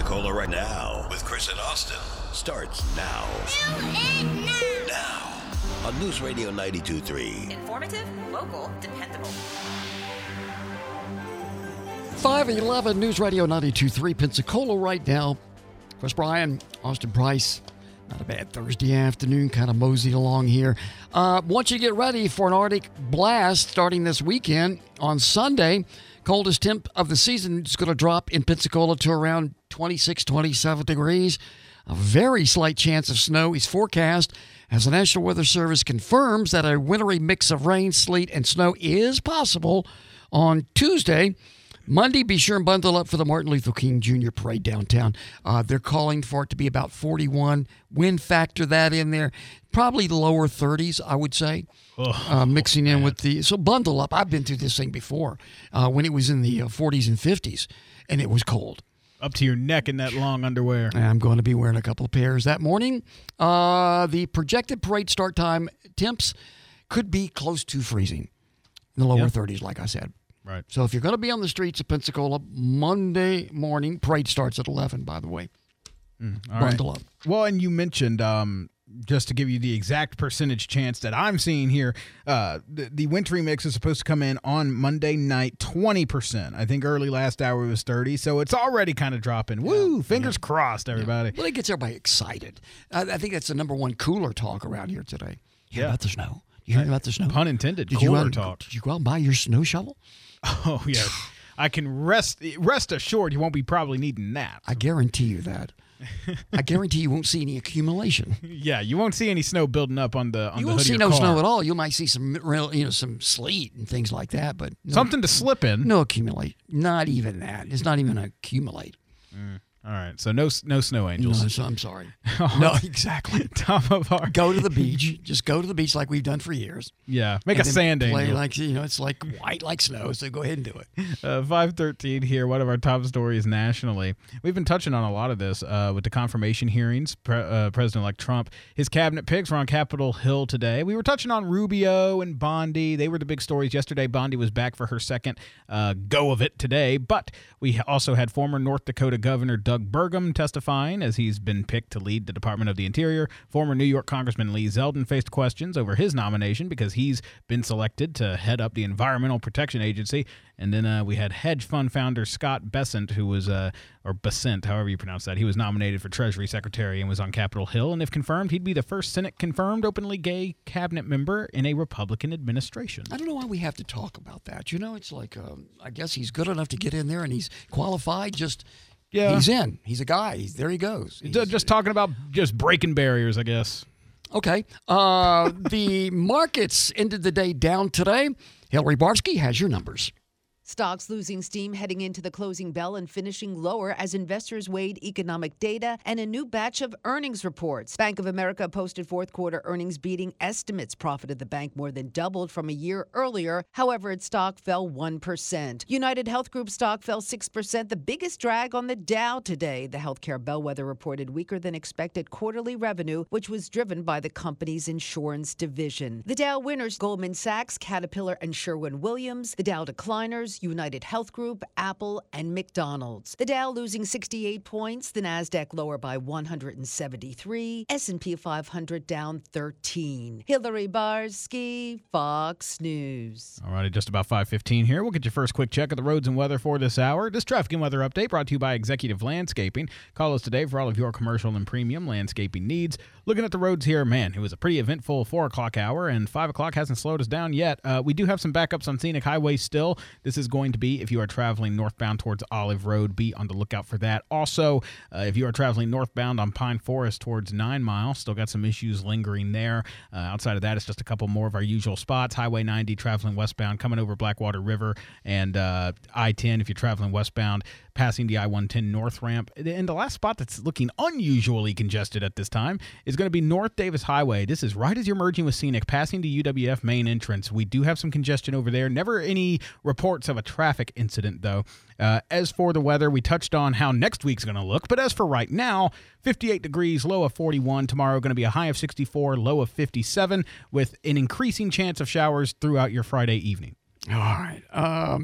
Pensacola right now with Chris and Austin starts now. Now on News Radio 92.3. Informative, local, dependable. 511 News Radio 92.3 Pensacola right now. Chris Bryan, Austin Price. Not a bad Thursday afternoon, kind of moseyed along here. Want you to get ready for an Arctic blast starting this weekend on Sunday. Coldest temp of the season is going to drop in Pensacola to around 26, 27 degrees. A very slight chance of snow is forecast as the National Weather Service confirms that a wintry mix of rain, sleet, and snow is possible on Tuesday. Monday, be sure and bundle up for the Martin Luther King Jr. Parade downtown. They're calling for it to be about 41. Wind factor that in there. Probably lower 30s, I would say. Mixing in with the... So bundle up. I've been through this thing before when it was in the 40s and 50s, and it was cold. Up to your neck in that long underwear. I'm going to be wearing a couple of pairs that morning. The projected parade start time temps could be close to freezing. In the lower 30s, like I said. Right. So if you're going to be on the streets of Pensacola Monday morning, parade starts at 11, by the way. Bundle up. Well, and you mentioned, just to give you the exact percentage chance that I'm seeing here, the wintry mix is supposed to come in on Monday night, 20%. I think early last hour it was 30, so it's already kind of dropping. Woo! Fingers crossed, everybody. Well, it gets everybody excited. I think that's the number one cooler talk around here today. Yeah, about the snow. You heard about the snow? Pun intended. Did Cooler talk. Did you go out and buy your snow shovel? Oh, yes. I can rest assured you won't be probably needing that. I guarantee you that. I guarantee you won't see any accumulation. Yeah, you won't see any snow building up on the You hood won't see of no your car. snow at all. You might see some real, some sleet and things like that, but Something to slip in. No accumulate. Not even that. It's not even accumulate. All right, so no snow angels. No, so I'm sorry. No, exactly. Top of our Go to the beach. Just go to the beach like we've done for years. yeah, make And a then sand play angel. like it's like white like snow. So go ahead and do it. 513 here. One of our top stories nationally. We've been touching on a lot of this with the confirmation hearings. President-elect Trump, his cabinet picks were on Capitol Hill today. We were touching on Rubio and Bondi. They were the big stories yesterday. Bondi was back for her second go of it today. But we also had former North Dakota Governor Doug Burgum testifying as he's been picked to lead the Department of the Interior. Former New York Congressman Lee Zeldin faced questions over his nomination because he's been selected to head up the Environmental Protection Agency. And then we had hedge fund founder Scott Bessent, who was, or Bessent, however you pronounce that. He was nominated for Treasury Secretary and was on Capitol Hill. And if confirmed, he'd be the first Senate-confirmed openly gay cabinet member in a Republican administration. I don't know why we have to talk about that. It's like, I guess he's good enough to get in there and he's qualified. Yeah. He's in. He's a guy. There he goes. Just talking about just breaking barriers, I guess. Okay. The markets ended the day down today. Hillary Barsky has your numbers. Stocks losing steam heading into the closing bell and finishing lower as investors weighed economic data and a new batch of earnings reports. Bank of America posted fourth quarter earnings beating estimates. Profit of the bank more than doubled from a year earlier. However, its stock fell 1%. United Health Group stock fell 6%, the biggest drag on the Dow today. The healthcare bellwether reported weaker than expected quarterly revenue, which was driven by the company's insurance division. The Dow winners: Goldman Sachs, Caterpillar, and Sherwin-Williams. The Dow decliners: United Health Group, Apple, and McDonald's. The Dow losing 68 points, the Nasdaq lower by 173, S&P 500 down 13. Hillary Barsky, Fox News. All righty, just about 5:15 here. We'll get your first quick check of the roads and weather for this hour. This traffic and weather update brought to you by Executive Landscaping. Call us today for all of your commercial and premium landscaping needs. Looking at the roads here, man, it was a pretty eventful 4 o'clock hour, and 5 o'clock hasn't slowed us down yet. We do have some backups on Scenic Highway still. This is going to be if you are traveling northbound towards Olive Road. Be on the lookout for that. Also, if you are traveling northbound on Pine Forest towards 9 Mile, still got some issues lingering there. Outside of that, it's just a couple more of our usual spots. Highway 90 traveling westbound, coming over Blackwater River, and I-10 if you're traveling westbound, passing the I-110 north ramp. And the last spot that's looking unusually congested at this time is going to be North Davis Highway. This is right as you're merging with Scenic, passing the UWF main entrance. We do have some congestion over there. Never any reports of a traffic incident, though. As for the weather, we touched on how next week's going to look. But as for right now, 58 degrees, low of 41. Tomorrow going to be a high of 64, low of 57, with an increasing chance of showers throughout your Friday evening. All right.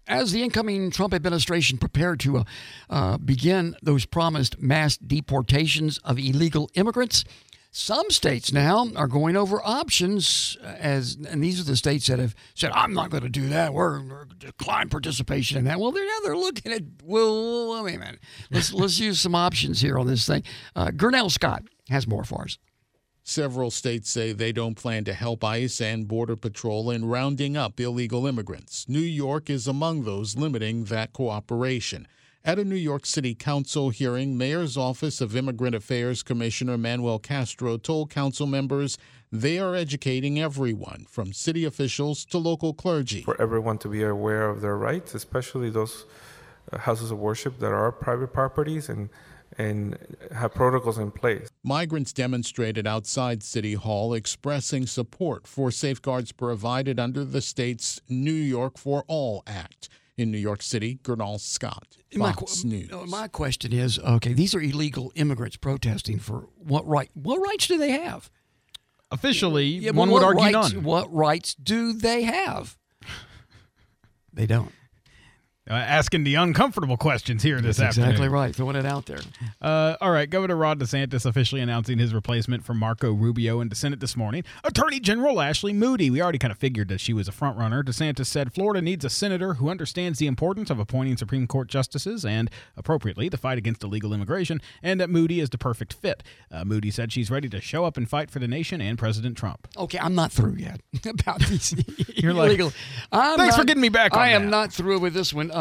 as the incoming Trump administration prepared to begin those promised mass deportations of illegal immigrants, some states now are going over options, and these are the states that have said, I'm not going to do that. We're decline participation in that. Well, they're looking at, well, wait a minute. Let's use some options here on this thing. Gurnell Scott has more for us. Several states say they don't plan to help ICE and Border Patrol in rounding up illegal immigrants. New York is among those limiting that cooperation. At a New York City Council hearing, Mayor's Office of Immigrant Affairs Commissioner Manuel Castro told council members they are educating everyone, from city officials to local clergy. For everyone to be aware of their rights, especially those houses of worship that are private properties, and have protocols in place. Migrants demonstrated outside City Hall expressing support for safeguards provided under the state's New York for All Act. In New York City, Gurnell Scott, Fox News. My question is, okay, these are illegal immigrants protesting for what right? What rights do they have? Officially, one would argue none. What rights do they have? They don't. Asking the uncomfortable questions here this afternoon. Exactly right. Throwing it out there. All right. Governor Ron DeSantis officially announcing his replacement for Marco Rubio in the Senate this morning. Attorney General Ashley Moody. We already kind of figured that she was a front runner. DeSantis said Florida needs a senator who understands the importance of appointing Supreme Court justices and, appropriately, the fight against illegal immigration, and that Moody is the perfect fit. Moody said she's ready to show up and fight for the nation and President Trump. Okay, I'm not through yet about these You're illegal. Thanks for getting me back on I am that. not through with this one.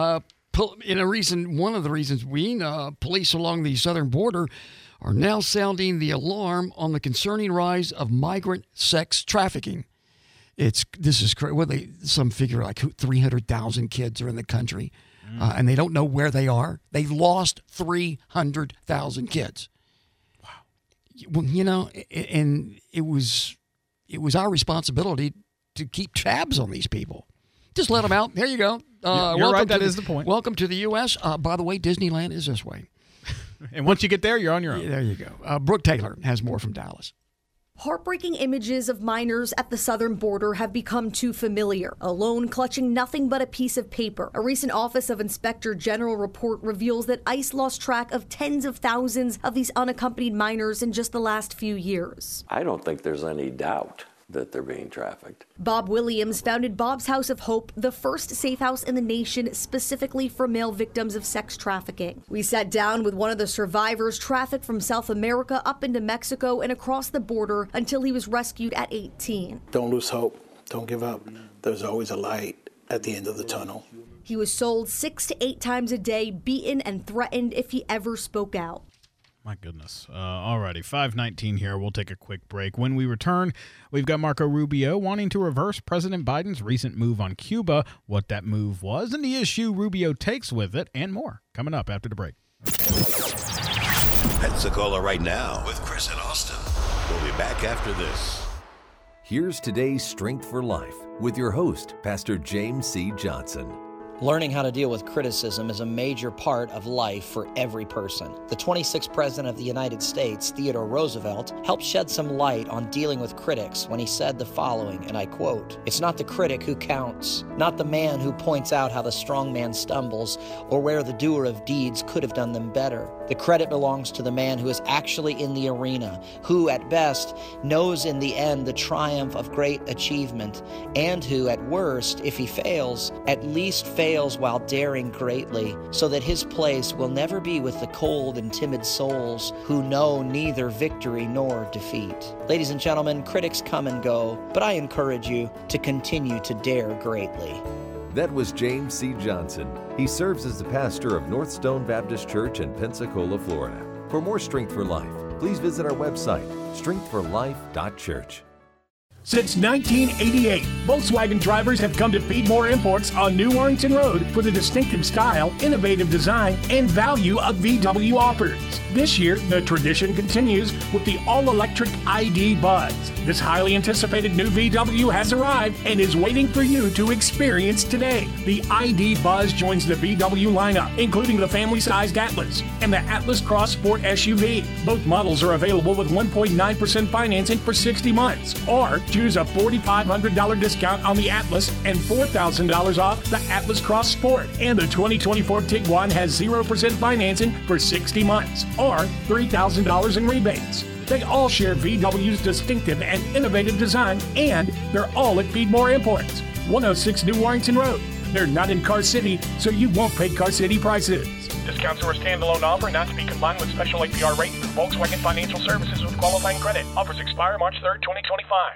One of the reasons police along the southern border are now sounding the alarm on the concerning rise of migrant sex trafficking. This is crazy. Some figure like 300,000 kids are in the country, and they don't know where they are. They've lost 300,000 kids. Wow. Well, and it was our responsibility to keep tabs on these people. Just let them out. There you go. You're right. That is the point. Welcome to the U.S. By the way, Disneyland is this way. And once you get there, you're on your own. Yeah, there you go. Brooke Taylor has more from Dallas. Heartbreaking images of minors at the southern border have become too familiar, alone clutching nothing but a piece of paper. A recent Office of Inspector General report reveals that ICE lost track of tens of thousands of these unaccompanied minors in just the last few years. I don't think there's any doubt that they're being trafficked. Bob Williams founded Bob's House of Hope, the first safe house in the nation specifically for male victims of sex trafficking. We sat down with one of the survivors trafficked from South America up into Mexico and across the border until he was rescued at 18. Don't lose hope. Don't give up. There's always a light at the end of the tunnel. He was sold 6 to 8 times a day, beaten and threatened if he ever spoke out. My goodness. Alrighty, 5:19 here. We'll take a quick break. When we return, we've got Marco Rubio wanting to reverse President Biden's recent move on Cuba, what that move was, and the issue Rubio takes with it, and more. Coming up after the break. Pensacola right now with Chris and Austin. We'll be back after this. Here's today's Strength for Life with your host, Pastor James C. Johnson. Learning how to deal with criticism is a major part of life for every person. The 26th President of the United States, Theodore Roosevelt, helped shed some light on dealing with critics when he said the following, and I quote, "It's not the critic who counts, not the man who points out how the strong man stumbles or where the doer of deeds could have done them better. The credit belongs to the man who is actually in the arena, who at best knows in the end the triumph of great achievement, and who at worst, if he fails, at least fails while daring greatly, so that his place will never be with the cold and timid souls who know neither victory nor defeat." Ladies and gentlemen, critics come and go, but I encourage you to continue to dare greatly. That was James C. Johnson. He serves as the pastor of North Stone Baptist Church in Pensacola, Florida. For more Strength for Life, please visit our website, strengthforlife.church. Since 1988, Volkswagen drivers have come to Feedmore Imports on New Warrington Road for the distinctive style, innovative design, and value of VW offers. This year, the tradition continues with the all-electric ID Buzz. This highly anticipated new VW has arrived and is waiting for you to experience today. The ID Buzz joins the VW lineup, including the family-sized Atlas and the Atlas Cross Sport SUV. Both models are available with 1.9% financing for 60 months, or choose a $4,500 discount on the Atlas and $4,000 off the Atlas Cross Sport. And the 2024 Tiguan has 0% financing for 60 months or $3,000 in rebates. They all share VW's distinctive and innovative design, and they're all at Feedmore Imports, 106 New Warrington Road. They're not in Car City, so you won't pay Car City prices. Discounts are a standalone offer not to be combined with special APR rate for Volkswagen Financial Services with qualifying credit. Offers expire March 3rd, 2025.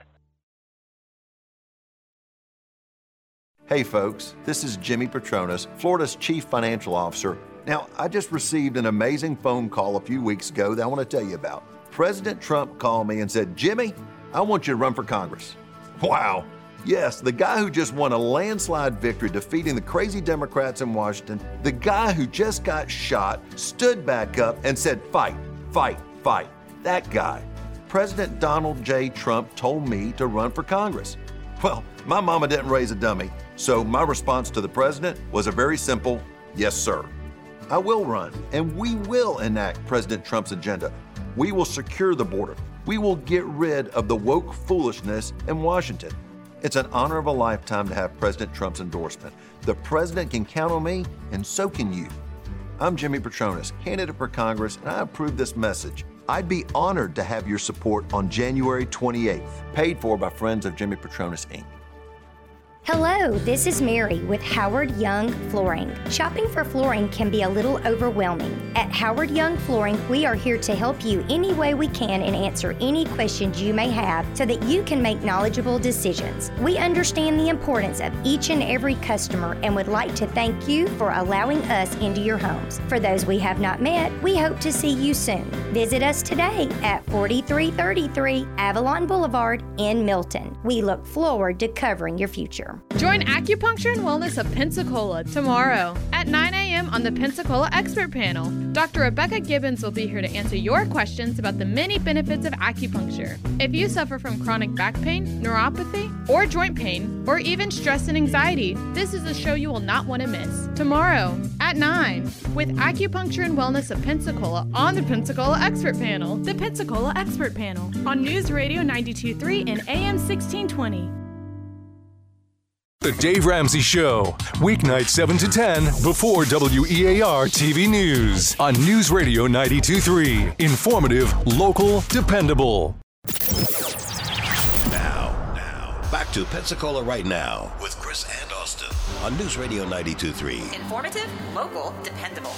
Hey folks, this is Jimmy Petronas, Florida's Chief Financial Officer. Now, I just received an amazing phone call a few weeks ago that I want to tell you about. President Trump called me and said, Jimmy, I want you to run for Congress. Wow. Yes, the guy who just won a landslide victory defeating the crazy Democrats in Washington, the guy who just got shot, stood back up and said, fight, fight, fight. That guy. President Donald J. Trump told me to run for Congress. Well, my mama didn't raise a dummy, so my response to the president was a very simple, yes, sir. I will run, and we will enact President Trump's agenda. We will secure the border. We will get rid of the woke foolishness in Washington. It's an honor of a lifetime to have President Trump's endorsement. The president can count on me, and so can you. I'm Jimmy Petronas, candidate for Congress, and I approve this message. I'd be honored to have your support on January 28th, paid for by Friends of Jimmy Petronas, Inc. Hello, this is Mary with Howard Young Flooring. Shopping for flooring can be a little overwhelming. At Howard Young Flooring, we are here to help you any way we can and answer any questions you may have so that you can make knowledgeable decisions. We understand the importance of each and every customer and would like to thank you for allowing us into your homes. For those we have not met, we hope to see you soon. Visit us today at 4333 Avalon Boulevard in Milton. We look forward to covering your future. Join Acupuncture and Wellness of Pensacola tomorrow at 9 a.m. on the Pensacola Expert Panel. Dr. Rebecca Gibbons will be here to answer your questions about the many benefits of acupuncture. If you suffer from chronic back pain, neuropathy, or joint pain, or even stress and anxiety, this is a show you will not want to miss. Tomorrow at 9 with Acupuncture and Wellness of Pensacola on the Pensacola Expert Panel. The Pensacola Expert Panel on News Radio 92.3 and AM 1620. The Dave Ramsey Show, weeknights 7 to 10 before WEAR TV News on News Radio 92.3. Informative, local, dependable. Now, back to Pensacola Right Now with Chris and Austin on News Radio 92.3. Informative, local, dependable.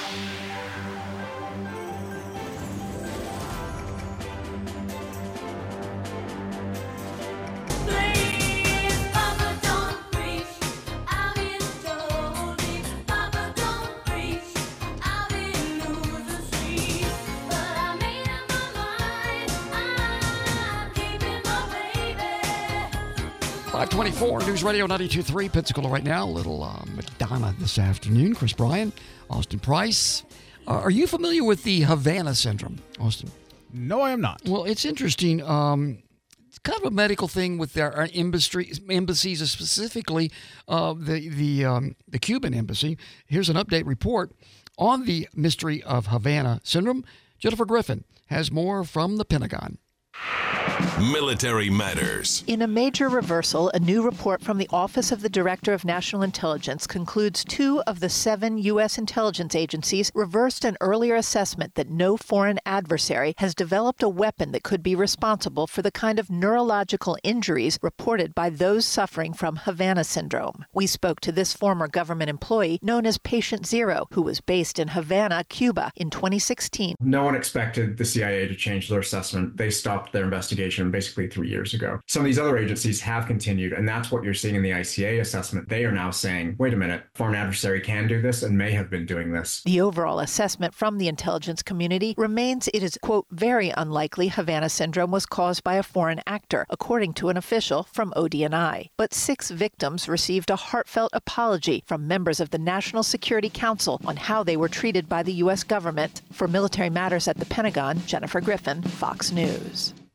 .524 News Radio 92.3 Pensacola Right Now. Little Madonna this afternoon. Chris Bryan, Austin Price. Are you familiar with the Havana syndrome, Austin? No, I am not. Well, it's interesting. It's kind of a medical thing with our embassies, specifically the Cuban embassy. Here's an update report on the mystery of Havana syndrome. Jennifer Griffin has more from the Pentagon. Military Matters. In a major reversal, a new report from the Office of the Director of National Intelligence concludes 2 of the 7 U.S. intelligence agencies reversed an earlier assessment that no foreign adversary has developed a weapon that could be responsible for the kind of neurological injuries reported by those suffering from Havana syndrome. We spoke to this former government employee known as Patient Zero, who was based in Havana, Cuba, in 2016. No one expected the CIA to change their assessment. They stopped their investigation basically 3 years ago. Some of these other agencies have continued, and that's what you're seeing in the ICA assessment. They are now saying, wait a minute, foreign adversary can do this and may have been doing this. The overall assessment from the intelligence community remains it is, quote, very unlikely Havana syndrome was caused by a foreign actor, according to an official from ODNI. But 6 victims received a heartfelt apology from members of the National Security Council on how they were treated by the U.S. government. For Military Matters at the Pentagon, Jennifer Griffin, Fox News.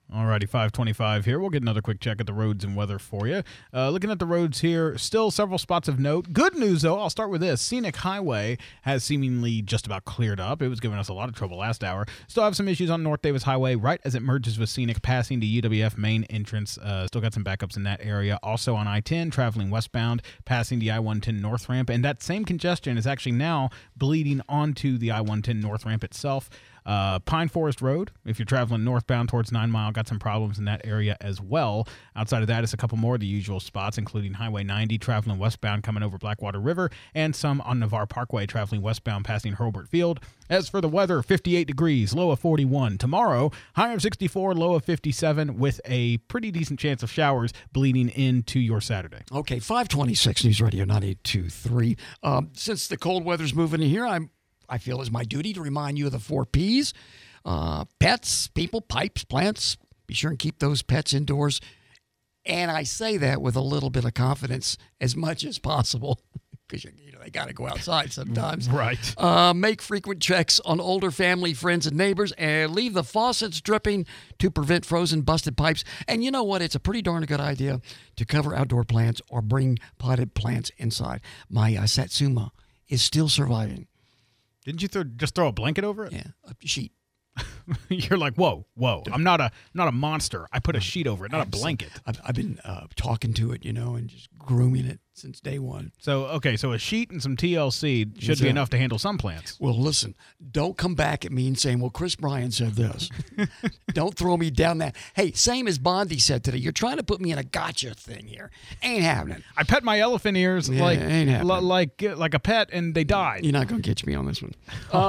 Alrighty, 525 here. We'll get another quick check at the roads and weather for you. Looking at the roads here, still several spots of note. Good news, though, I'll start with this. Scenic Highway has seemingly just about cleared up. It was giving us a lot of trouble last hour. Still have some issues on North Davis Highway right as it merges with Scenic, passing the UWF main entrance. Still got some backups in that area. Also on I-10, traveling westbound, passing the I-110 North Ramp. And that same congestion is actually now bleeding onto the I-110 North Ramp itself. Pine Forest Road, if you're traveling northbound towards 9 Mile, got some problems in that area as well. Outside of that, it's a couple more of the usual spots, including Highway 90 traveling westbound coming over Blackwater River, and some on Navarre Parkway traveling westbound passing Hurlburt Field. As for the weather, 58 degrees, low of 41. Tomorrow, high of 64, low of 57, with a pretty decent chance of showers bleeding into your Saturday. Okay, 526 News Radio 92.3. Since the cold weather's moving in here, I feel it's my duty to remind you of the 4 Ps. Pets, people, pipes, plants. Be sure and keep those pets indoors. And I say that with a little bit of confidence as much as possible because they got to go outside sometimes. Right. Make frequent checks on older family, friends, and neighbors, and leave the faucets dripping to prevent frozen, busted pipes. And you know what? It's a pretty darn good idea to cover outdoor plants or bring potted plants inside. My Satsuma is still surviving. Didn't you just throw a blanket over it? Yeah, a sheet. You're like, whoa. I'm not a monster. I put a sheet over it, not a blanket. I've been talking to it, and just grooming it since day one. So a sheet and some TLC should be enough to handle some plants. Well, listen, don't come back at me and saying, well, Chris Bryan said this. Don't throw me down that. Hey, same as Bondi said today. You're trying to put me in a gotcha thing here. Ain't happening. I pet my elephant ears like a pet, and they died. You're not going to catch me on this one.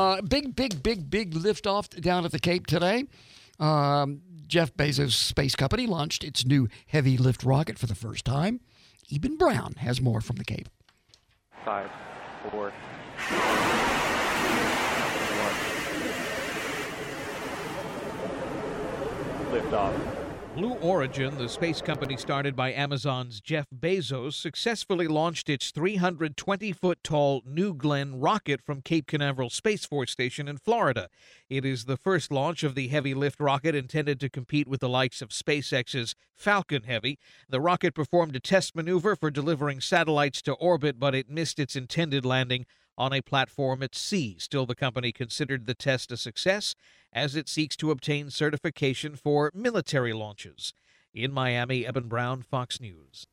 Big lift off down at the Cape today. Jeff Bezos' space company launched its new heavy lift rocket for the first time. Eben Brown has more from the Cape. 5, 4, 1. Lift off. Blue Origin, the space company started by Amazon's Jeff Bezos, successfully launched its 320-foot-tall New Glenn rocket from Cape Canaveral Space Force Station in Florida. It is the first launch of the heavy lift rocket intended to compete with the likes of SpaceX's Falcon Heavy. The rocket performed a test maneuver for delivering satellites to orbit, but it missed its intended landing on a platform at sea. Still, the company considered the test a success as it seeks to obtain certification for military launches. In Miami, Eben Brown, Fox News.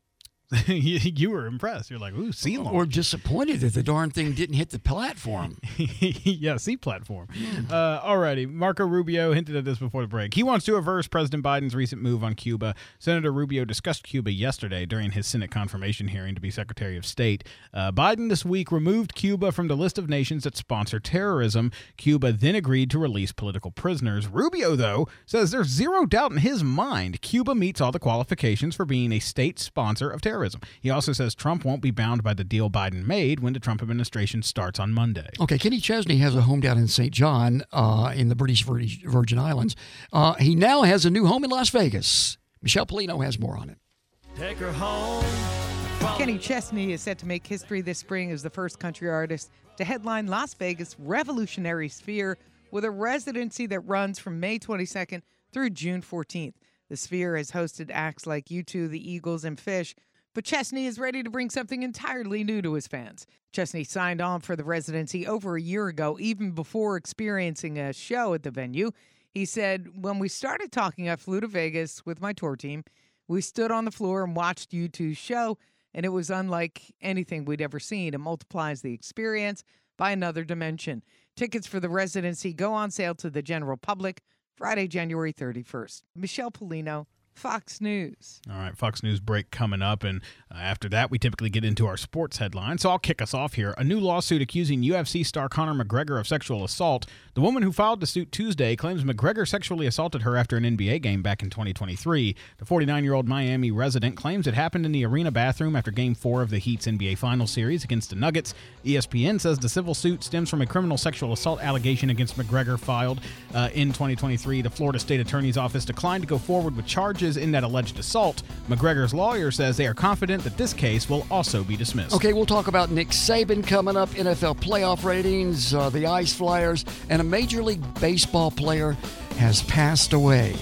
You were impressed. You're like, ooh, sea launch. Or disappointed that the darn thing didn't hit the platform. Yeah, sea platform. Alrighty. Marco Rubio hinted at this before the break. He wants to reverse President Biden's recent move on Cuba. Senator Rubio discussed Cuba yesterday during his Senate confirmation hearing to be Secretary of State. Biden this week removed Cuba from the list of nations that sponsor terrorism. Cuba then agreed to release political prisoners. Rubio, though, says there's zero doubt in his mind Cuba meets all the qualifications for being a state sponsor of terrorism. He also says Trump won't be bound by the deal Biden made when the Trump administration starts on Monday. Okay, Kenny Chesney has a home down in St. John in the British Virgin Islands. He now has a new home in Las Vegas. Michelle Polino has more on it. Take her home. Kenny Chesney is set to make history this spring as the first country artist to headline Las Vegas' Revolutionary Sphere with a residency that runs from May 22nd through June 14th. The Sphere has hosted acts like U2, the Eagles, and Fish, but Chesney is ready to bring something entirely new to his fans. Chesney signed on for the residency over a year ago, even before experiencing a show at the venue. He said, when we started talking, I flew to Vegas with my tour team. We stood on the floor and watched U2's show, and it was unlike anything we'd ever seen. It multiplies the experience by another dimension. Tickets for the residency go on sale to the general public Friday, January 31st. Michelle Polino, Fox News. All right, Fox News break coming up, and after that, we typically get into our sports headlines. So I'll kick us off here. A new lawsuit accusing UFC star Conor McGregor of sexual assault. The woman who filed the suit Tuesday claims McGregor sexually assaulted her after an NBA game back in 2023. The 49-year-old Miami resident claims it happened in the arena bathroom after Game 4 of the Heat's NBA Finals series against the Nuggets. ESPN says the civil suit stems from a criminal sexual assault allegation against McGregor filed in 2023. The Florida State Attorney's Office declined to go forward with charges in that alleged assault. McGregor's lawyer says they are confident that this case will also be dismissed. Okay, we'll talk about Nick Saban coming up, NFL playoff ratings, the Ice Flyers, and a Major League Baseball player has passed away. If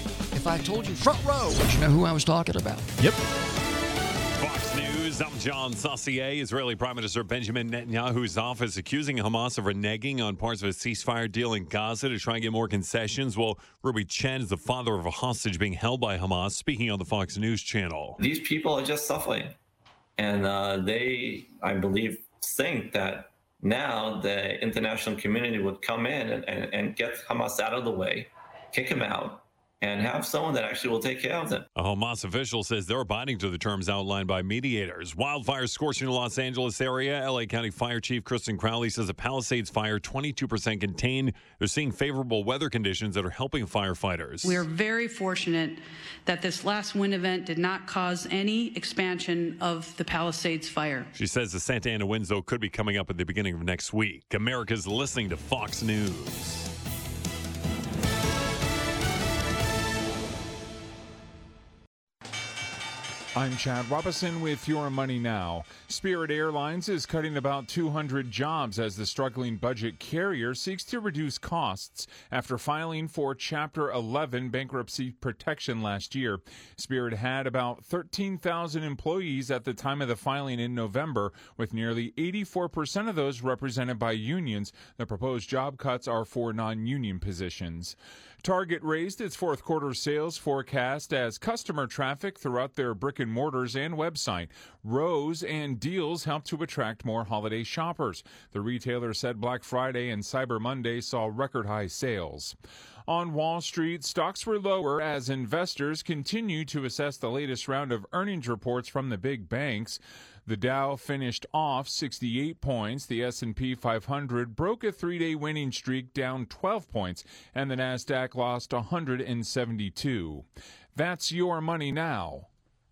if I told you front row, would you know who I was talking about? Yep. Fox News, I'm John Saucier. Israeli Prime Minister Benjamin Netanyahu's office accusing Hamas of reneging on parts of a ceasefire deal in Gaza to try and get more concessions. Well, Ruby Chen is the father of a hostage being held by Hamas, speaking on the Fox News channel. These people are just suffering. And they, I believe, think that now the international community would come in and get Hamas out of the way, kick him out, and have someone that actually will take care of them. A Hamas official says they're abiding to the terms outlined by mediators. Wildfires scorching the Los Angeles area. LA County Fire Chief Kristen Crowley says the Palisades fire 22% contained. They're seeing favorable weather conditions that are helping firefighters. We are very fortunate that this last wind event did not cause any expansion of the Palisades fire. She says the Santa Ana winds, though, could be coming up at the beginning of next week. America's listening to Fox News. I'm Chad Robinson with Your Money Now. Spirit Airlines is cutting about 200 jobs as the struggling budget carrier seeks to reduce costs after filing for Chapter 11 bankruptcy protection last year. Spirit had about 13,000 employees at the time of the filing in November, with nearly 84% of those represented by unions. The proposed job cuts are for non-union positions. Target raised its fourth quarter sales forecast as customer traffic throughout their brick and mortars and website rose and deals helped to attract more holiday shoppers. The retailer said Black Friday and Cyber Monday saw record high sales. On Wall Street, stocks were lower as investors continue to assess the latest round of earnings reports from the big banks. The Dow finished off 68 points. The S&P 500 broke a three-day winning streak, down 12 points, and the Nasdaq lost 172. That's Your Money Now.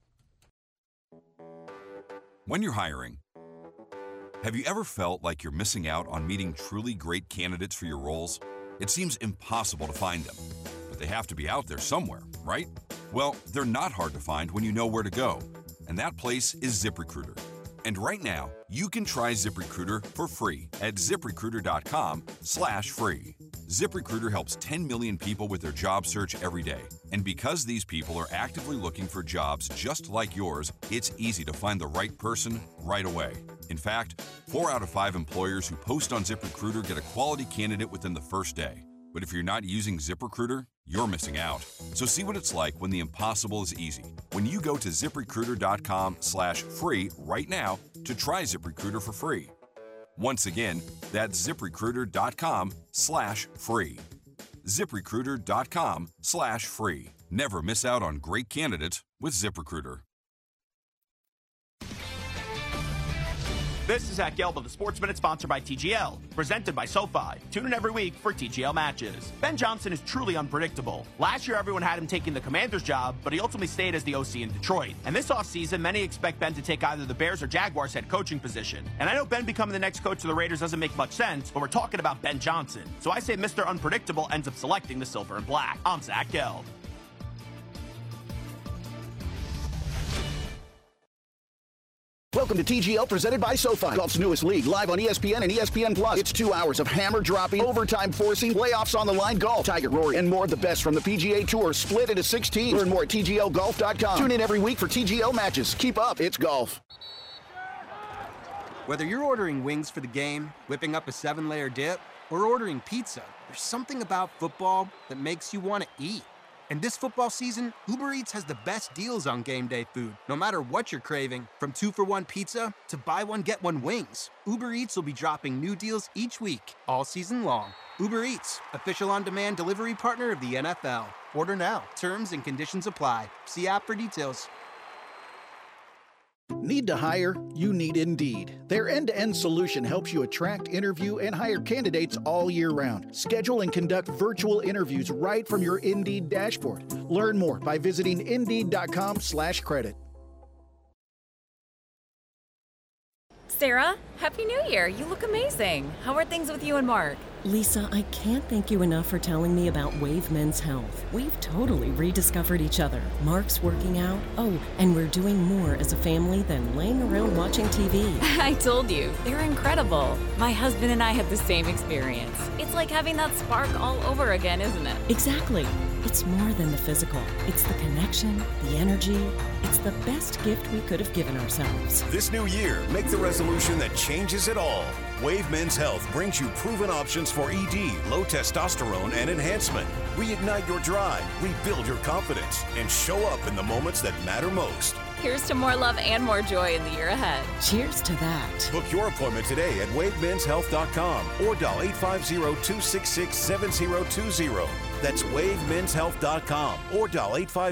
When you're hiring, have you ever felt like you're missing out on meeting truly great candidates for your roles? It seems impossible to find them, but they have to be out there somewhere, right? Well, they're not hard to find when you know where to go, and that place is ZipRecruiter. And right now, you can try ZipRecruiter for free at ZipRecruiter.com/free. ZipRecruiter helps 10 million people with their job search every day. And because these people are actively looking for jobs just like yours, it's easy to find the right person right away. In fact, 4 out of 5 employers who post on ZipRecruiter get a quality candidate within the first day. But if you're not using ZipRecruiter, you're missing out. So see what it's like when the impossible is easy. When you go to ZipRecruiter.com/free right now to try ZipRecruiter for free. Once again, that's ZipRecruiter.com/free. ZipRecruiter.com/free. Never miss out on great candidates with ZipRecruiter. This is Zach Gelb of the Sports Minute, sponsored by TGL, presented by SoFi. Tune in every week for TGL matches. Ben Johnson is truly unpredictable. Last year, everyone had him taking the Commander's job, but he ultimately stayed as the OC in Detroit. And this offseason, many expect Ben to take either the Bears or Jaguars head coaching position. And I know Ben becoming the next coach of the Raiders doesn't make much sense, but we're talking about Ben Johnson. So I say Mr. Unpredictable ends up selecting the silver and black. I'm Zach Gelb. Welcome to TGL, presented by SoFi. Golf's newest league, live on ESPN and ESPN Plus. It's 2 hours of hammer-dropping, overtime-forcing, playoffs on the line golf. Tiger, Rory, and more of the best from the PGA Tour, split into 6 teams. Learn more at TGLGolf.com. Tune in every week for TGL matches. Keep up, it's golf. Whether you're ordering wings for the game, whipping up a 7-layer dip, or ordering pizza, there's something about football that makes you want to eat. And this football season, Uber Eats has the best deals on game day food. No matter what you're craving, from 2-for-1 pizza to buy one, get one wings, Uber Eats will be dropping new deals each week, all season long. Uber Eats, official on-demand delivery partner of the NFL. Order now. Terms and conditions apply. See app for details. Need to hire? You need Indeed. Their end-to-end solution helps you attract, interview, and hire candidates all year round. Schedule and conduct virtual interviews right from your Indeed dashboard. Learn more by visiting Indeed.com/credit. Sarah, Happy New Year. You look amazing. How are things with you and Mark? Lisa, I can't thank you enough for telling me about Wave Men's Health. We've totally rediscovered each other. Mark's working out. Oh, and we're doing more as a family than laying around watching TV. I told you, they're incredible. My husband and I had the same experience. It's like having that spark all over again, isn't it? Exactly. It's more than the physical. It's the connection, the energy. It's the best gift we could have given ourselves. This new year, make the resolution that changes it all. Wave Men's Health brings you proven options for ED, low testosterone, and enhancement. Reignite your drive, rebuild your confidence, and show up in the moments that matter most. Here's to more love and more joy in the year ahead. Cheers to that. Book your appointment today at wavemenshealth.com or dial 850-266-7020. That's wavemenshealth.com or dial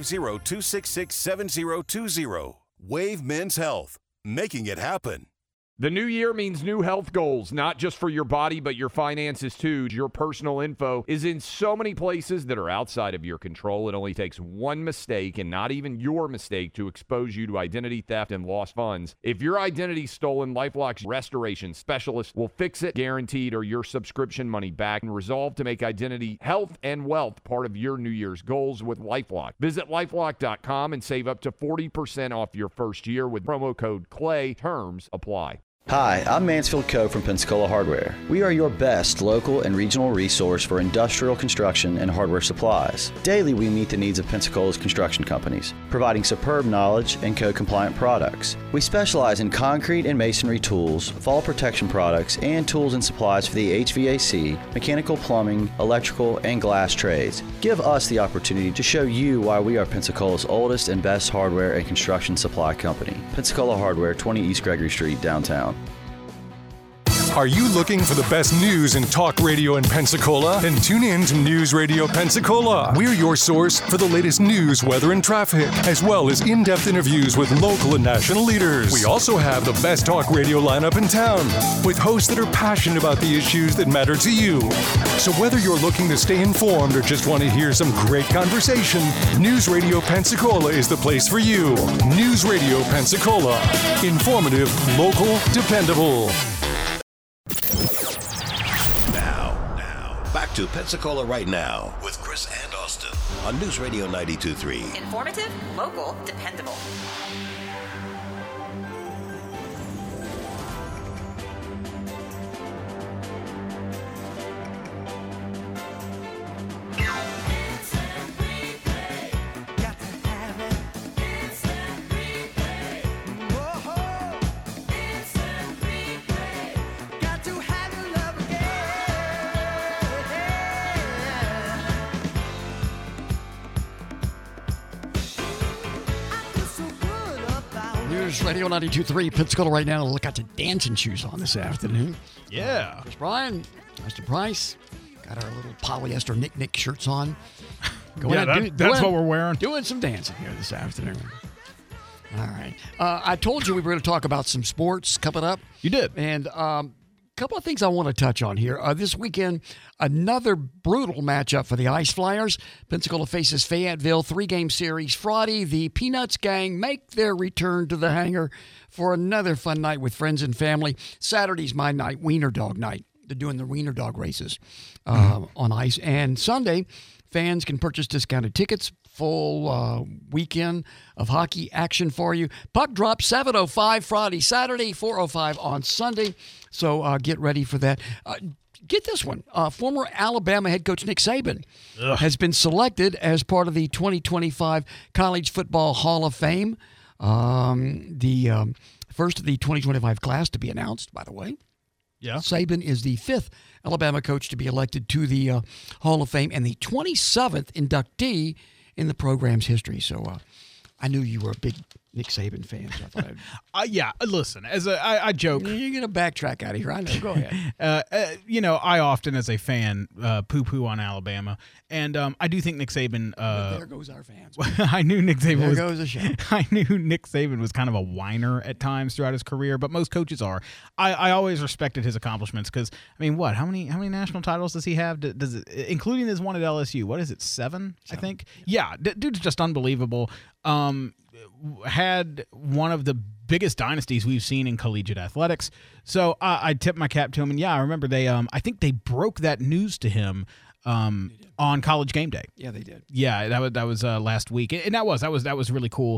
850-266-7020. Wave Men's Health, making it happen. The new year means new health goals, not just for your body, but your finances too. Your personal info is in so many places that are outside of your control. It only takes one mistake, and not even your mistake, to expose you to identity theft and lost funds. If your identity's stolen, LifeLock's restoration specialist will fix it, guaranteed, or your subscription money back, and resolve to make identity, health, and wealth part of your New Year's goals with LifeLock. Visit LifeLock.com and save up to 40% off your first year with promo code CLAY. Terms apply. Hi, I'm Mansfield Coe from Pensacola Hardware. We are your best local and regional resource for industrial construction and hardware supplies. Daily, we meet the needs of Pensacola's construction companies, providing superb knowledge and code-compliant products. We specialize in concrete and masonry tools, fall protection products, and tools and supplies for the HVAC, mechanical, plumbing, electrical, and glass trades. Give us the opportunity to show you why we are Pensacola's oldest and best hardware and construction supply company. Pensacola Hardware, 20 East Gregory Street, downtown. Are you looking for the best news in talk radio in Pensacola? Then tune in to News Radio Pensacola. We're your source for the latest news, weather, and traffic, as well as in-depth interviews with local and national leaders. We also have the best talk radio lineup in town, with hosts that are passionate about the issues that matter to you. So whether you're looking to stay informed or just want to hear some great conversation, News Radio Pensacola is the place for you. News Radio Pensacola. Informative, local, dependable. Back to Pensacola Right Now with Chris and Austin on News Radio 92.3. Informative, local, dependable. News Radio 92.3 Pensacola Right Now. Look out to dancing shoes on this afternoon. Yeah. Chris Bryan, Mr. Price, got our little polyester Nick shirts on. That's what we're wearing. Doing some dancing here this afternoon. All right. I told you we were going to talk about some sports coming up. You did. And a couple of things I want to touch on here. This weekend, another brutal matchup for the Ice Flyers. Pensacola faces Fayetteville, 3-game series. Friday, the Peanuts gang make their return to the hangar for another fun night with friends and family. Saturday's my night, Wiener Dog night. They're doing the Wiener Dog races on ice. And Sunday, fans can purchase discounted tickets. Full weekend of hockey action for you. Puck drop 7:05 Friday, Saturday, 4:05 on Sunday. So get ready for that. Get this one. Former Alabama head coach Nick Saban has been selected as part of the 2025 College Football Hall of Fame. The first of the 2025 class to be announced, by the way. Yeah. Saban is the 5th Alabama coach to be elected to the Hall of Fame and the 27th inductee in the program's history. So I knew you were a big Nick Saban fan. So I thought yeah, listen, I joke. You're going to backtrack out of here. I know. Go ahead. I often, as a fan, poo-poo on Alabama. And I do think Nick Saban... there goes our fans. I knew Nick Saban There goes the show. I knew Nick Saban was kind of a whiner at times throughout his career, but most coaches are. I always respected his accomplishments because, I mean, how many national titles does he have? Does it, including his one at LSU? What is it, 7? I think? Yeah, dude's just unbelievable. had one of the biggest dynasties we've seen in collegiate athletics. So I tip my cap to him. And yeah, I remember they, I think they broke that news to him on College Game Day. Yeah, they did. Yeah, that was last week, and that was really cool.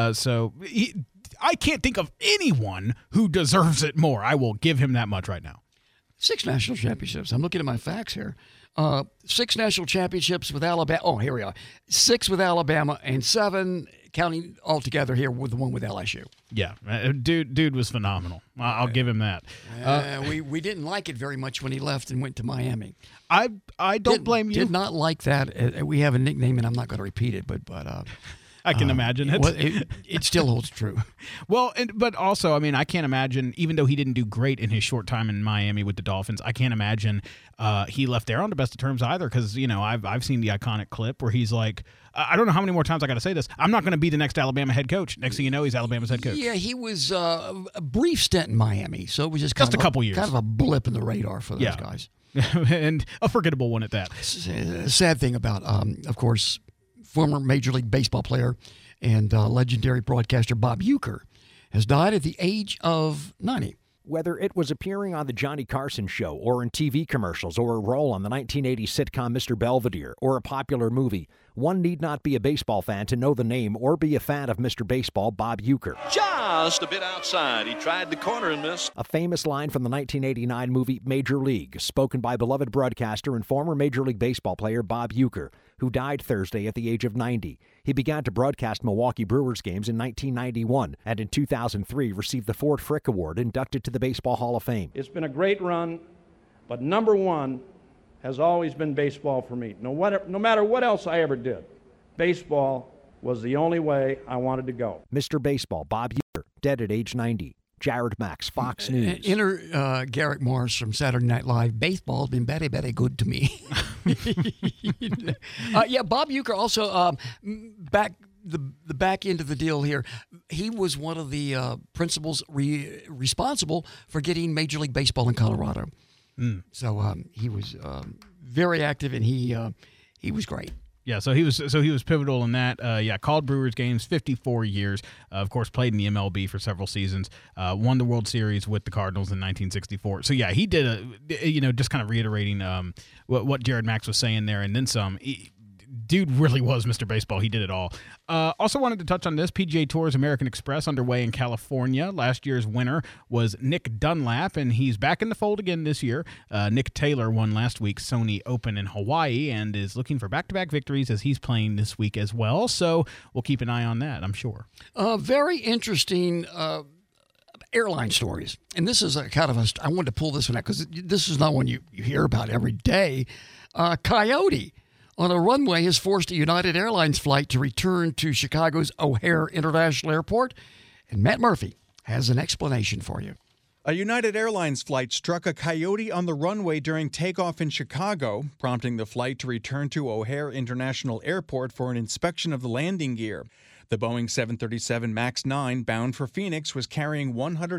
I can't think of anyone who deserves it more. I will give him that much right now. 6 national championships. I'm looking at my facts here. 6 national championships with Alabama. Oh, here we are. 6 with Alabama and 7 counting all together here with the one with LSU. Yeah, dude was phenomenal. I'll give him that. We didn't like it very much when he left and went to Miami. I don't blame you. Did not like that. We have a nickname, and I'm not going to repeat it, but I can imagine it. It still holds true. Well, but also, I mean, I can't imagine, even though he didn't do great in his short time in Miami with the Dolphins, I can't imagine he left there on the best of terms either. Because I've seen the iconic clip where he's like, I don't know how many more times I got to say this. I'm not going to be the next Alabama head coach. Next thing you know, he's Alabama's head coach. Yeah, he was a brief stint in Miami, so it was just a couple years, kind of a blip in the radar for those guys, and a forgettable one at that. Sad thing about, of course, former Major League Baseball player and legendary broadcaster Bob Uecker has died at the age of 90. Whether it was appearing on The Johnny Carson Show or in TV commercials or a role on the 1980 sitcom Mr. Belvedere or a popular movie, one need not be a baseball fan to know the name or be a fan of Mr. Baseball, Bob Uecker. Just a bit outside. He tried the corner and missed. A famous line from the 1989 movie Major League, spoken by beloved broadcaster and former Major League Baseball player Bob Uecker, who died Thursday at the age of 90. He began to broadcast Milwaukee Brewers games in 1991 and in 2003 received the Ford Frick Award, inducted to the Baseball Hall of Fame. It's been a great run, but number one has always been baseball for me. No matter what else I ever did, baseball was the only way I wanted to go. Mr. Baseball, Bob Uecker, dead at age 90. Jared Max, Fox News. Enter Garrett Morris from Saturday Night Live. Baseball's been very, very good to me. Bob Uecker also back end of the deal here. He was one of the principals responsible for getting Major League Baseball in Colorado. So he was very active, and he was great. Yeah, so he was pivotal in that. Called Brewers games 54 years. Of course, played in the MLB for several seasons. Won the World Series with the Cardinals in 1964. So yeah, he did just kind of reiterating what Jared Max was saying there, and then some. Dude really was Mr. Baseball. He did it all. Also wanted to touch on this. PGA Tour's American Express underway in California. Last year's winner was Nick Dunlap, and he's back in the fold again this year. Nick Taylor won last week's Sony Open in Hawaii and is looking for back-to-back victories as he's playing this week as well. So we'll keep an eye on that, I'm sure. Very interesting airline stories. And this is I wanted to pull this one out because this is not one you hear about every day. Coyote on a runway has forced a United Airlines flight to return to Chicago's O'Hare International Airport. And Matt Murphy has an explanation for you. A United Airlines flight struck a coyote on the runway during takeoff in Chicago, prompting the flight to return to O'Hare International Airport for an inspection of the landing gear. The Boeing 737 MAX 9 bound for Phoenix was carrying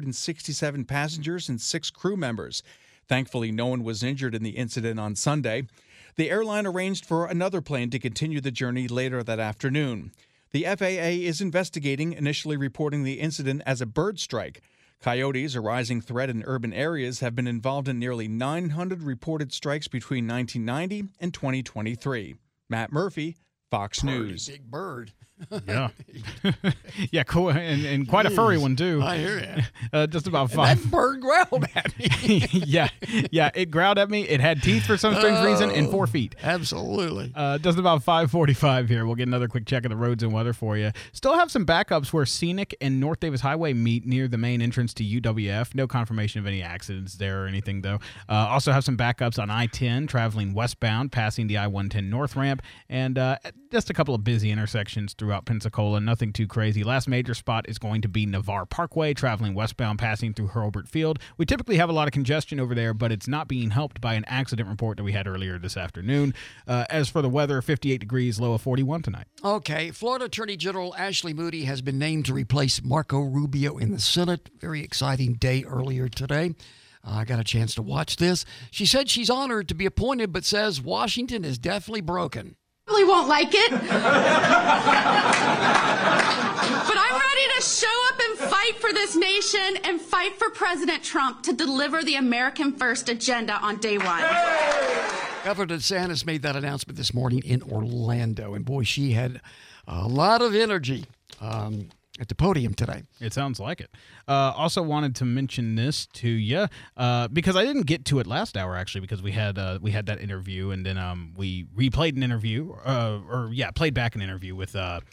167 passengers and 6 crew members. Thankfully, no one was injured in the incident on Sunday. The airline arranged for another plane to continue the journey later that afternoon. The FAA is investigating, initially reporting the incident as a bird strike. Coyotes, a rising threat in urban areas, have been involved in nearly 900 reported strikes between 1990 and 2023. Matt Murphy, Fox News. Big bird. Yeah. Yeah, cool. And quite a furry one, too. I hear you. Just about 5. That bird growled at me. Yeah, it growled at me. It had teeth for some strange reason and 4 feet. Absolutely. Just about 5:45 here. We'll get another quick check of the roads and weather for you. Still have some backups where Scenic and North Davis Highway meet near the main entrance to UWF. No confirmation of any accidents there or anything, though. Also have some backups on I-10 traveling westbound, passing the I-110 North ramp, and just a couple of busy intersections throughout Pensacola. Nothing too crazy. Last major spot is going to be Navarre Parkway, traveling westbound, passing through Hurlburt Field. We typically have a lot of congestion over there, but it's not being helped by an accident report that we had earlier this afternoon. As for the weather, 58 degrees, low of 41 tonight. Okay. Florida Attorney General Ashley Moody has been named to replace Marco Rubio in the Senate. Very exciting day earlier today. I got a chance to watch this. She said she's honored to be appointed, but says Washington is definitely broken. Probably won't like it. But I'm ready to show up and fight for this nation and fight for President Trump to deliver the American First agenda on day one. Governor DeSantis made that announcement this morning in Orlando, and boy, she had a lot of energy at the podium today. It sounds like it. Also wanted to mention this to you because I didn't get to it last hour, actually, because we had that interview, and then we replayed an interview, played back an interview with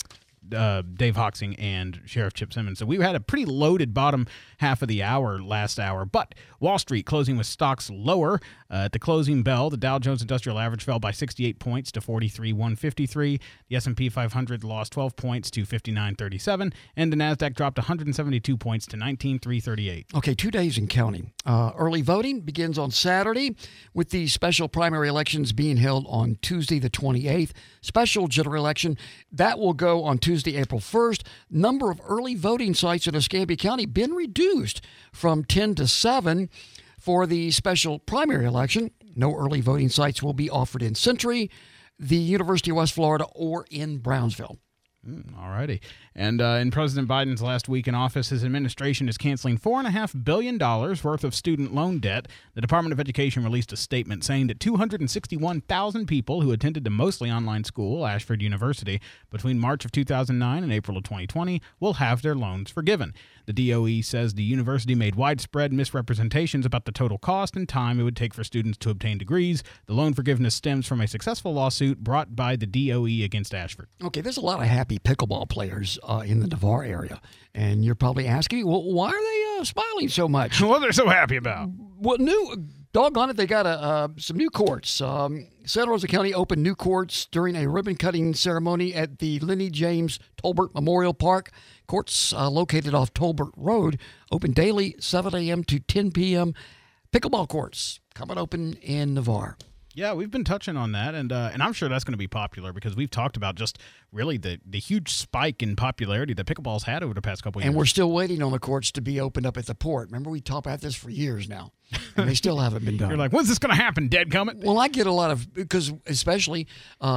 Dave Hoxing and Sheriff Chip Simmons. So we had a pretty loaded bottom half of the hour last hour, but Wall Street closing with stocks lower. At the closing bell, the Dow Jones Industrial Average fell by 68 points to 43,153. The S&P 500 lost 12 points to 59,37, and the Nasdaq dropped 172 points to 19,338. Okay, 2 days and counting. Early voting begins on Saturday, with the special primary elections being held on Tuesday the 28th. Special general election, that will go on Tuesday, April 1st. Number of early voting sites in Escambia County been reduced from 10 to 7 for the special primary election. No early voting sites will be offered in Century, the University of West Florida, or in Brownsville. All righty. And in President Biden's last week in office, his administration is canceling $4.5 billion worth of student loan debt. The Department of Education released a statement saying that 261,000 people who attended a mostly online school, Ashford University, between March of 2009 and April of 2020 will have their loans forgiven. The DOE says the university made widespread misrepresentations about the total cost and time it would take for students to obtain degrees. The loan forgiveness stems from a successful lawsuit brought by the DOE against Ashford. Okay, there's a lot of happy pickleball players in the Navarre area. And you're probably asking, well, why are they smiling so much? What are they so happy about? Well, doggone it, they got some new courts. Santa Rosa County opened new courts during a ribbon-cutting ceremony at the Lenny James Tolbert Memorial Park. Courts located off Tolbert Road open daily, 7 a.m. to 10 p.m. Pickleball courts coming open in Navarre. Yeah, we've been touching on that, and I'm sure that's going to be popular because we've talked about just really the huge spike in popularity that pickleball's had over the past couple of years. And we're still waiting on the courts to be opened up at the port. Remember, we talked about this for years now, and they still haven't been done. You're like, when's this going to happen, dadgummit? Well, I get a lot of, because especially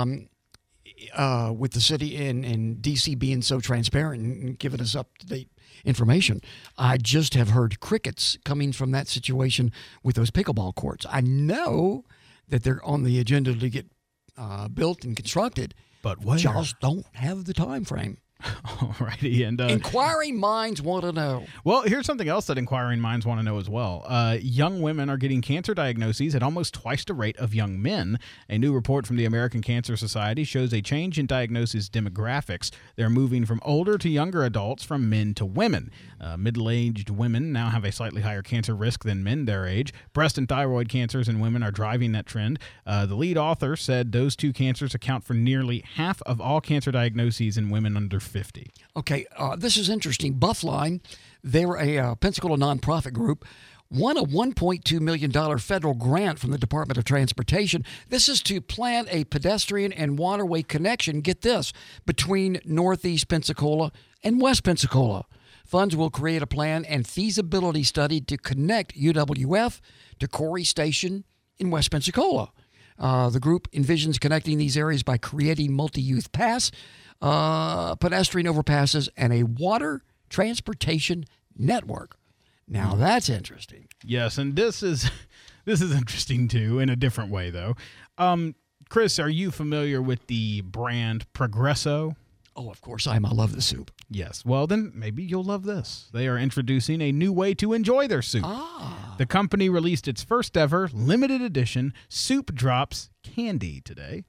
with the city and D.C. being so transparent and giving us up-to-date information, I just have heard crickets coming from that situation with those pickleball courts. I know that they're on the agenda to get built and constructed, but where? Just don't have the time frame. Alrighty, and inquiring minds want to know. Well, here's something else that inquiring minds want to know as well. Young women are getting cancer diagnoses at almost twice the rate of young men. A new report from the American Cancer Society shows a change in diagnosis demographics. They're moving from older to younger adults, from men to women. Middle-aged women now have a slightly higher cancer risk than men their age. Breast and thyroid cancers in women are driving that trend. The lead author said those two cancers account for nearly half of all cancer diagnoses in women under 50. Okay, this is interesting. Buffline, they're a Pensacola nonprofit group, won a $1.2 million federal grant from the Department of Transportation. This is to plan a pedestrian and waterway connection, get this, between Northeast Pensacola and West Pensacola. Funds will create a plan and feasibility study to connect UWF to Corey Station in West Pensacola. The group envisions connecting these areas by creating multi-use paths, pedestrian overpasses, and a water transportation network. Now that's interesting. Yes, and this is interesting too, in a different way though. Chris, are you familiar with the brand Progresso? Oh, of course I am. I love the soup. Yes. Well, then maybe you'll love this. They are introducing a new way to enjoy their soup. The company released its first ever limited edition Soup Drops candy today.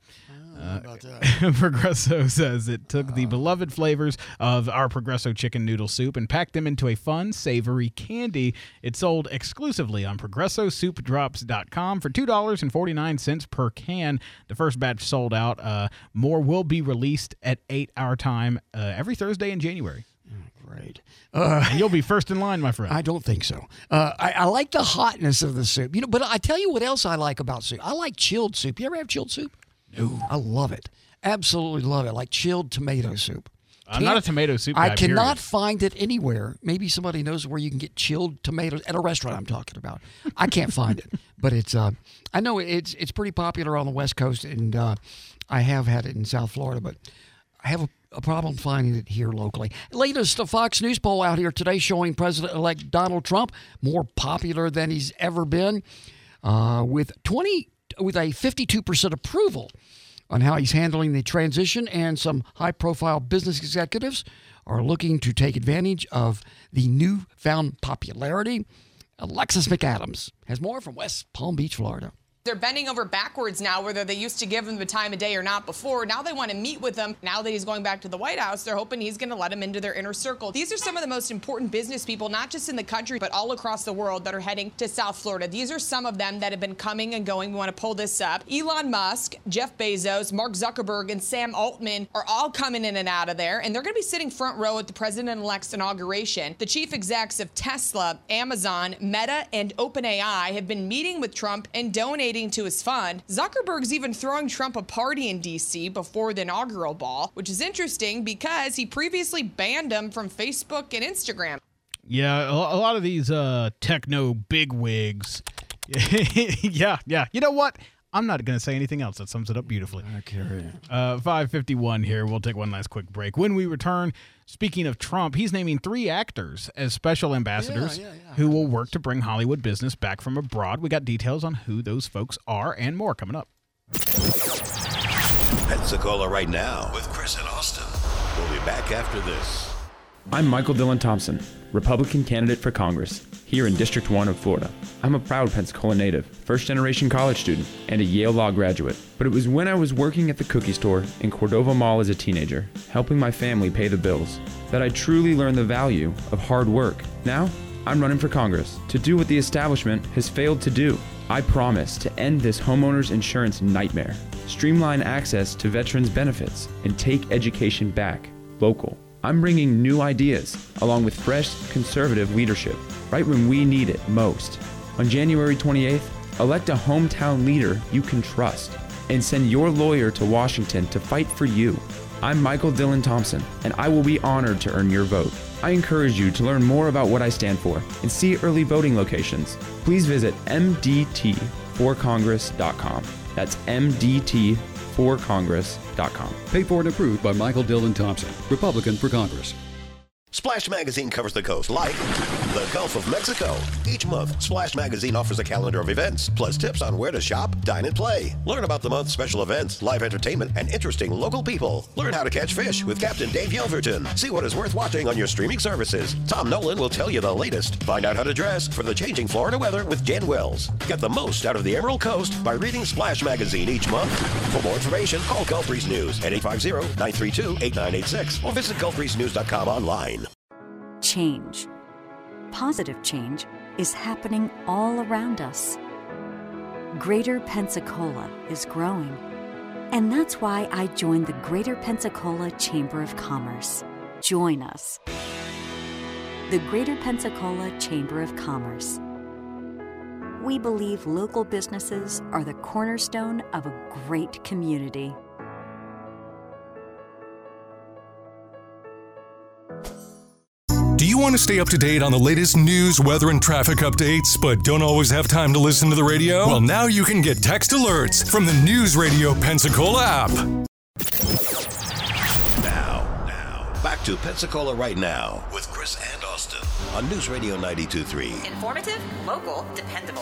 Progresso says it took the beloved flavors of our Progresso chicken noodle soup and packed them into a fun, savory candy. It's sold exclusively on ProgressoSoupDrops.com for $2.49 per can. The first batch sold out. More will be released at 8 our time every Thursday in January. Great. You'll be first in line, my friend. I don't think so. I like the hotness of the soup. But I tell you what else I like about soup. I like chilled soup. You ever have chilled soup? No. I love it. Absolutely love it. Like chilled tomato soup. I'm not a tomato soup guy, I cannot find it anywhere. Maybe somebody knows where you can get chilled tomatoes at a restaurant I'm talking about. I can't find it. But it's I know it's pretty popular on the West Coast, and I have had it in South Florida, but I have a problem finding it here locally. Latest Fox News poll out here today showing President-elect Donald Trump more popular than he's ever been, with a 52% approval on how he's handling the transition, and some high-profile business executives are looking to take advantage of the newfound popularity. Alexis McAdams has more from West Palm Beach, Florida. They're bending over backwards now, whether they used to give him the time of day or not before. Now they want to meet with him. Now that he's going back to the White House, they're hoping he's going to let him into their inner circle. These are some of the most important business people, not just in the country, but all across the world, that are heading to South Florida. These are some of them that have been coming and going. We want to pull this up. Elon Musk, Jeff Bezos, Mark Zuckerberg, and Sam Altman are all coming in and out of there, and they're going to be sitting front row at the president-elect's inauguration. The chief execs of Tesla, Amazon, Meta, and OpenAI have been meeting with Trump and donating to his fund. Zuckerberg's even throwing Trump a party in D.C. before the inaugural ball, which is interesting because he previously banned him from Facebook and Instagram. Yeah, a lot of these techno bigwigs. Yeah. You know what? I'm not going to say anything else. That sums it up beautifully. Okay. 5:51 here. We'll take one last quick break. When we return, speaking of Trump, he's naming 3 actors as special ambassadors who will work to bring Hollywood business back from abroad. We got details on who those folks are and more coming up. Pensacola right now with Chris and Austin. We'll be back after this. I'm Michael Dillon Thompson, Republican candidate for Congress, here in District 1 of Florida. I'm a proud Pensacola native, first-generation college student, and a Yale Law graduate. But it was when I was working at the cookie store in Cordova Mall as a teenager, helping my family pay the bills, that I truly learned the value of hard work. Now, I'm running for Congress to do what the establishment has failed to do. I promise to end this homeowner's insurance nightmare, streamline access to veterans' benefits, and take education back, local. I'm bringing new ideas, along with fresh, conservative leadership, right when we need it most. On January 28th, elect a hometown leader you can trust, and send your lawyer to Washington to fight for you. I'm Michael Dillon Thompson, and I will be honored to earn your vote. I encourage you to learn more about what I stand for and see early voting locations. Please visit mdt4congress.com. That's mdt4congress.com. Paid for and approved by Michael Dillon Thompson, Republican for Congress. Splash Magazine covers the coast like the Gulf of Mexico. Each month, Splash Magazine offers a calendar of events, plus tips on where to shop, dine, and play. Learn about the month's special events, live entertainment, and interesting local people. Learn how to catch fish with Captain Dave Yelverton. See what is worth watching on your streaming services. Tom Nolan will tell you the latest. Find out how to dress for the changing Florida weather with Jan Wells. Get the most out of the Emerald Coast by reading Splash Magazine each month. For more information, call Gulf Breeze News at 850-932-8986 or visit gulfbreezenews.com online. Change. Positive change is happening all around us. Greater Pensacola is growing, and that's why I joined the Greater Pensacola Chamber of Commerce. Join us. The Greater Pensacola Chamber of Commerce. We believe local businesses are the cornerstone of a great community. Do you want to stay up to date on the latest news, weather, and traffic updates, but don't always have time to listen to the radio? Well, now you can get text alerts from the News Radio Pensacola app. Now, back to Pensacola right now with Chris and Austin on News Radio 92.3. Informative, local, dependable.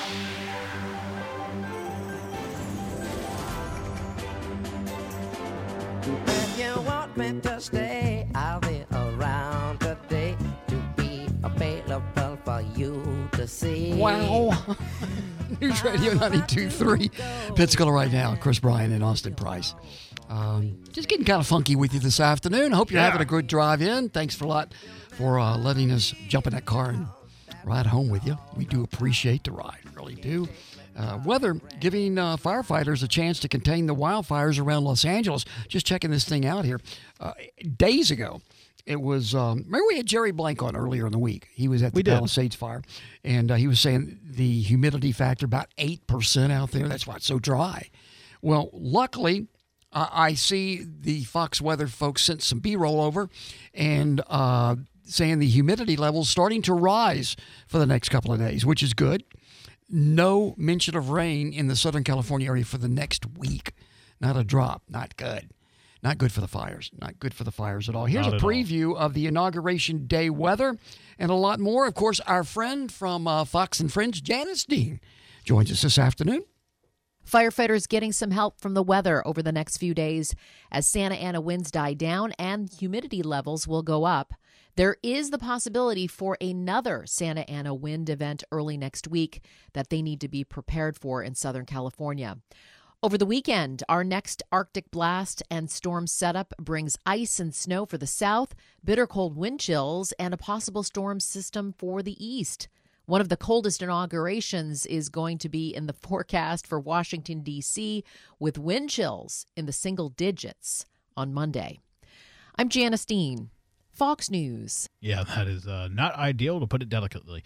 If you want me to stay, I'll be around today to be available for you to see. Wow. News Radio 92.3. Pensacola right now. Chris Bryan and Austin Price. Just getting kind of funky with you this afternoon. I hope you're having a good drive in. Thanks a lot for letting us jump in that car and ride home with you. We do appreciate the ride, really do. Weather giving firefighters a chance to contain the wildfires around Los Angeles. Just checking this thing out here. Days ago, it was, remember we had Jerry Blank on earlier in the week. He was at the Palisades fire, and he was saying the humidity factor about 8% out there. That's why it's so dry. Well, luckily, I see the Fox Weather folks sent some B-roll over and saying the humidity level's starting to rise for the next couple of days, which is good. No mention of rain in the Southern California area for the next week. Not a drop. Not good. Not good for the Fires. Not good for the Fires at all. Here's Not a at all. preview of the Inauguration Day weather and a lot more. Of course, our friend from Fox and Friends, Janice Dean, joins us this afternoon. Firefighters getting some help from the weather over the next few days as Santa Ana winds die down and humidity levels will go up. There is the possibility for another Santa Ana wind event early next week that they need to be prepared for in Southern California. Over the weekend, our next Arctic blast and storm setup brings ice and snow for the south, bitter cold wind chills, and a possible storm system for the east. One of the coldest inaugurations is going to be in the forecast for Washington, D.C., with wind chills in the single digits on Monday. I'm Janice Dean, Fox News. Yeah, that is not ideal, to put it delicately.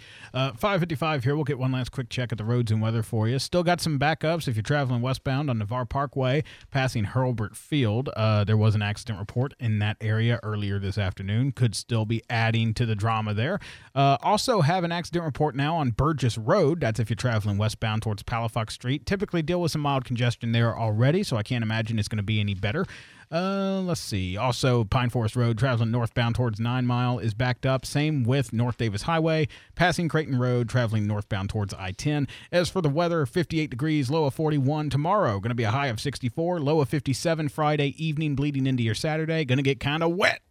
5:55 here. We'll get one last quick check at the roads and weather for you. Still got some backups if you're traveling westbound on Navarre Parkway, passing Hurlburt Field. There was an accident report in that area earlier this afternoon. Could still be adding to the drama there. Also have an accident report now on Burgess Road. That's if you're traveling westbound towards Palafox Street. Typically deal with some mild congestion there already, so I can't imagine it's going to be any better. Let's see. Also, Pine Forest Road, traveling northbound towards 9 Mile, is backed up. Same with North Davis Highway, passing Creighton Road, traveling northbound towards I-10. As for the weather, 58 degrees, low of 41 tomorrow. Going to be a high of 64, low of 57 Friday evening, bleeding into your Saturday. Going to get kind of wet.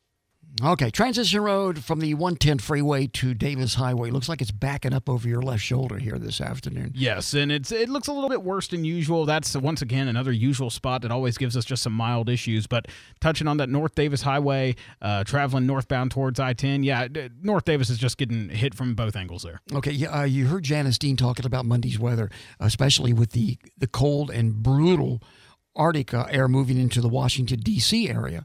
Okay, transition road from the 110 freeway to Davis Highway. Looks like it's backing up over your left shoulder here this afternoon. Yes, and it looks a little bit worse than usual. That's, once again, another usual spot that always gives us just some mild issues. But touching on that North Davis Highway, traveling northbound towards I-10, yeah, North Davis is just getting hit from both angles there. Okay, you heard Janice Dean talking about Monday's weather, especially with the cold and brutal Arctic air moving into the Washington, D.C. area.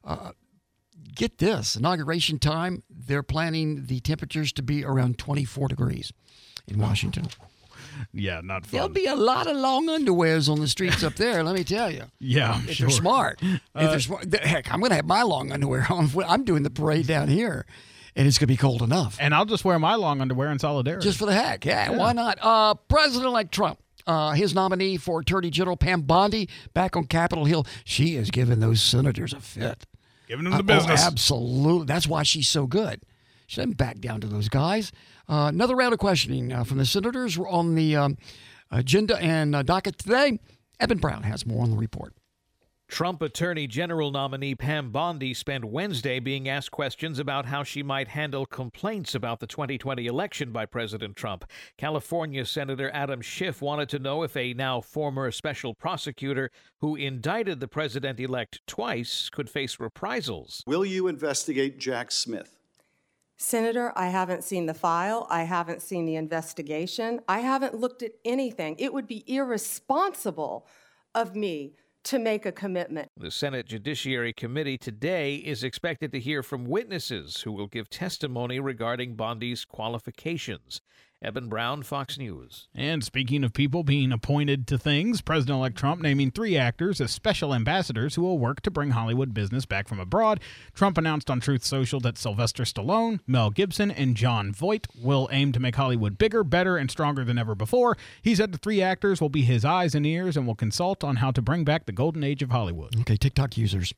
Get this, inauguration time, they're planning the temperatures to be around 24 degrees in Washington. Yeah, not fun. There'll be a lot of long underwears on the streets up there, let me tell you. Yeah, if sure. They're smart. If they're smart. Heck, I'm going to have my long underwear on. I'm doing the parade down here, and it's going to be cold enough. And I'll just wear my long underwear in solidarity. Just for the heck, yeah. Why not? President-elect Trump. His nominee for Attorney General, Pam Bondi, back on Capitol Hill, she is giving those senators a fit. Giving them the business. Oh, absolutely. That's why she's so good. She doesn't back down to those guys. Another round of questioning from the senators were on the agenda and docket today. Eben Brown has more on the report. Trump Attorney General nominee Pam Bondi spent Wednesday being asked questions about how she might handle complaints about the 2020 election by President Trump. California Senator Adam Schiff wanted to know if a now former special prosecutor who indicted the president-elect twice could face reprisals. Will you investigate Jack Smith? Senator, I haven't seen the file. I haven't seen the investigation. I haven't looked at anything. It would be irresponsible of me to make a commitment. The Senate Judiciary Committee today is expected to hear from witnesses who will give testimony regarding Bondi's qualifications. Eben Brown, Fox News. And speaking of people being appointed to things, President-elect Trump naming 3 actors as special ambassadors who will work to bring Hollywood business back from abroad. Trump announced on Truth Social that Sylvester Stallone, Mel Gibson, and Jon Voight will aim to make Hollywood bigger, better, and stronger than ever before. He said the 3 actors will be his eyes and ears and will consult on how to bring back the golden age of Hollywood. Okay, TikTok users.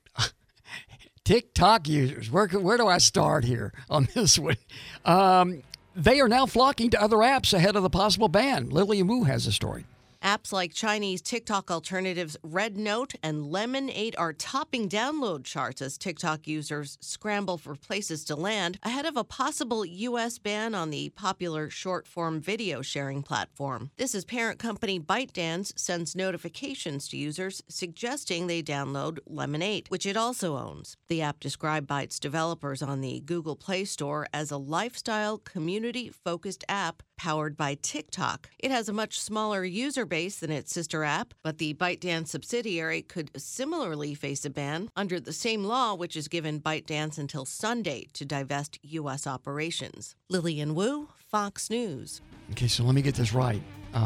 TikTok users. Where do I start here on this one? They are now flocking to other apps ahead of the possible ban. Lillian Wu has a story. Apps like Chinese TikTok alternatives Red Note and Lemon8 are topping download charts as TikTok users scramble for places to land ahead of a possible U.S. ban on the popular short-form video sharing platform. This is parent company ByteDance sends notifications to users suggesting they download Lemon8, which it also owns. The app described by its developers on the Google Play Store as a lifestyle, community-focused app powered by TikTok. It has a much smaller user base than its sister app, but the ByteDance subsidiary could similarly face a ban under the same law, which has given ByteDance until Sunday to divest U.S. operations. Lillian Wu, Fox News. Okay, so let me get this right.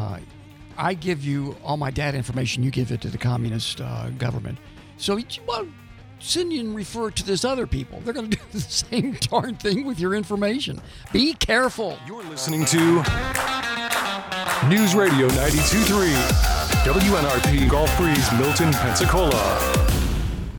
I give you all my data information, you give it to the communist government. So send you and refer to this other people. They're going to do the same darn thing with your information. Be careful. You're listening to News Radio 92.3, WNRP Gulf Breeze, Milton, Pensacola.